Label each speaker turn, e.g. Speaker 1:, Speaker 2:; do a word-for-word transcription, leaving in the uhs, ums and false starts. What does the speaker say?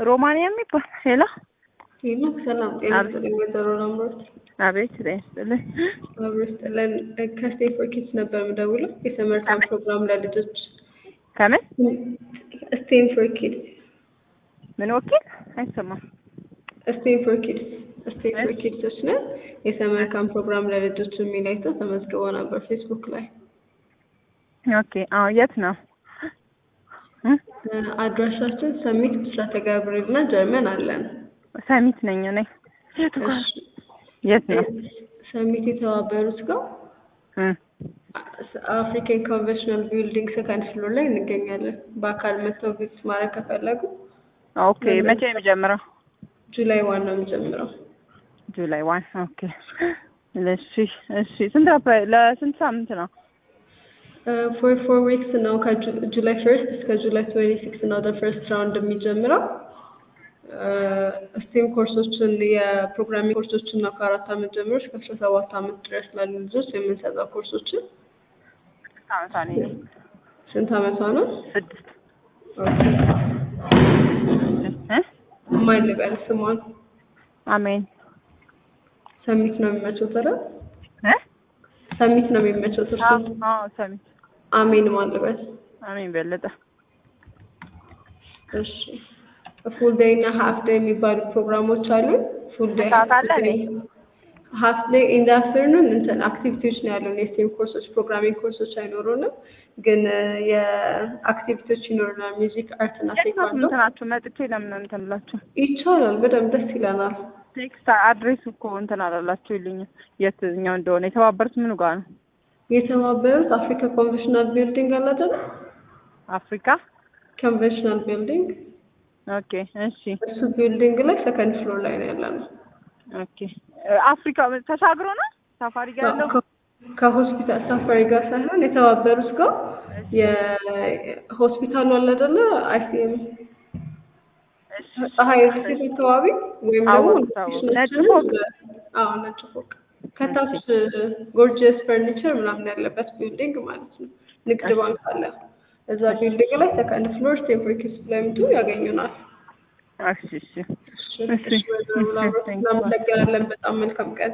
Speaker 1: ሮማንያ የሚባል ሄሎ
Speaker 2: ሄሎ ሰላም ጤና ይስጥልኝ ወይዘሮ ላምሮት።
Speaker 1: አቤት ጤና ይስጥልኝ።
Speaker 2: አብሮት ለን ከስቴት ፎር ኪድስ ነበር የምደውለው የሰመር ካምፕ ፕሮግራም ለልጆች።
Speaker 1: ከምን
Speaker 2: ስቴት ፎር ኪድስ
Speaker 1: ምን ወኪል አይሰማም።
Speaker 2: ስቴት ፎር ኪድስ ስቴት ፎር ኪድስ ነው የሰመር ካምፕ ፕሮግራም ለልጆች የሚል አይተው ተመዝግበው ነበር ፌስቡክ ላይ። ኦኬ
Speaker 1: አዎ የት ነው?
Speaker 2: አድራሻችን ሰሚት ብስራተ ገብርኤልና ጀርመን አለን።
Speaker 1: ሰሚት ነኝ እኔ። የት ነው?
Speaker 2: ሰሚት የተባበሩት ጋር አፍሪካን ኮንቬንሽናል ቢልዲንግ ሰከንድ ፍሎር ላይ እንገኛለን። በአካል መጥተው ቪዚት ማድረግ ከፈለጉ
Speaker 1: ኦኬ። መቼ ነው የሚጀምረው?
Speaker 2: ጁላይ ዋን ነው የሚጀምረው።
Speaker 1: ጁላይ ዋን ኦኬ። እሺ እሺ። ስንት ለስንት ሳምንት ነው?
Speaker 2: ፎር ፎር ዊክስ ነው። ከጁላይ ፈርስት እስከ ጁላይ ትዌንቲ ሲክስ ነው ደ ፈርስት ራውንድ የሚጀምረው። ስቴም ኮርሶችን የፕሮግራሚንግ ኮርሶችን ነው ከአራት አመት ጀምሮ እስከ አስራ ሰባት አመት ድረስ ላሉ ልጆች የምንሰጠው ኮርሶችን።
Speaker 1: ስንት አመቷ ነው?
Speaker 2: ስንት አመቷ ነው?
Speaker 1: ስድስት
Speaker 2: ኦኬ።
Speaker 1: እ
Speaker 2: ማን ልበል ስሟን?
Speaker 1: አሜን።
Speaker 2: ሰሚት ነው የሚመቸው ተረ
Speaker 1: እ
Speaker 2: ሰሚት ነው የሚመቸው ተረ
Speaker 1: አዎ ሰሚት።
Speaker 2: አሜን ማን ልበል?
Speaker 1: አሜን በለጠ።
Speaker 2: እሺ ፉል ዴይ እና ሃፍ ዴይ የሚባሉ ፕሮግራሞች አሉ። ፉል ዴይ ሃፍ ዴይ ኢን ዘ አፍተርኑን እንትን አክቲቪቲዎች ነው ያሉን። የስቴም ኮርሶች ፕሮግራሚንግ ኮርሶች አይኖሩንም፣ ግን የአክቲቪቲዎች ይኖሩናል። ሚውዚክ፣ አርት እና ቴክዋንዶ
Speaker 1: እንትናችሁ መጥቼ ለምን እንትን ብላችሁ
Speaker 2: ይቻላል። በደንብ ደስ ይለናል።
Speaker 1: ቴክስት አድሬስ እኮ እንትን አላላችሁልኝ የትኛው እንደሆነ። የተባበሩት ምኑ ጋር ነው?
Speaker 2: የተባበሩት አፍሪካ ኮንቬንሽናል ቢልዲንግ አለ አይደል?
Speaker 1: አፍሪካ
Speaker 2: ኮንቬንሽናል ቢልዲንግ
Speaker 1: ኦኬ እሺ።
Speaker 2: እሱ ቢልዲንግ ላይ ሰከንድ ፍሎር ላይ ነው ያለነው።
Speaker 1: ኦኬ አፍሪካ ተሻግሮ ነው ሳፋሪ ጋር ያለው?
Speaker 2: ከሆስፒታል ሳፋሪ ጋር ሳይሆን የተባበሩት ጋር የሆስፒታሉ አለ አይደለ? አይሲኤም ፀሐይ ሪሲት ተዋቢ ወይም ደግሞ
Speaker 1: ነጭ ፎቅ።
Speaker 2: አዎ ነጭ ፎቅ ከታች ጎርጂየስ ፈርኒቸር ምናምን ያለበት ቢልዲንግ ማለት ነው። ንግድ ባንክ አለ እዛ ቢልዲንግ ላይ ሰከንድ ፍሎር ስቴም ፎር ኪድስ ብለምቱ ያገኙናል።
Speaker 1: እሺ እሺ
Speaker 2: እሺ እሺ። በጣም መልካም ቀን።